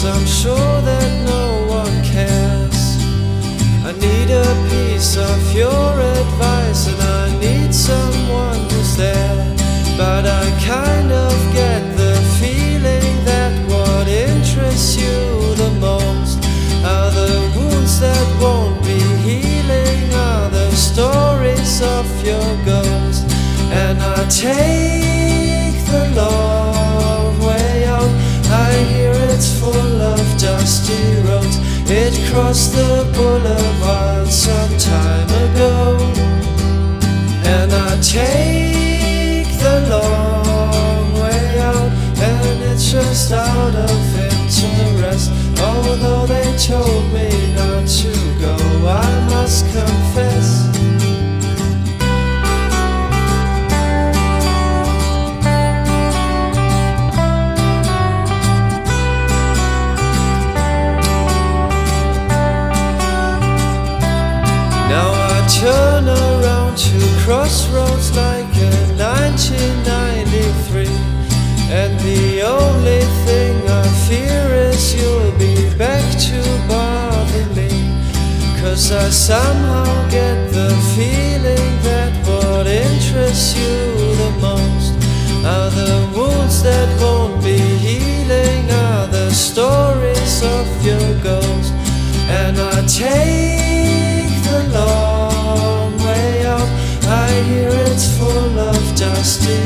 'cause I'm sure that no one cares. I need a piece of your advice, and I need someone who's there. But I kind of get the feeling that what interests you the most are the wounds that won't be healing, are the stories of your ghost. And I take the long way out. I hear it's full of dusty roads. It crossed the boulevard some time ago. And I take the long way out, and it's just out of interest. Although they told me not to go, I must confess. Now I turn around to crossroads like in 1993, and the only thing I fear is you'll be back to bother me. 'Cause I somehow get the feeling that what interests you the most are the wounds that won't be healing, are the stories of your ghost. And I take the long way out. I hear it's full of dusty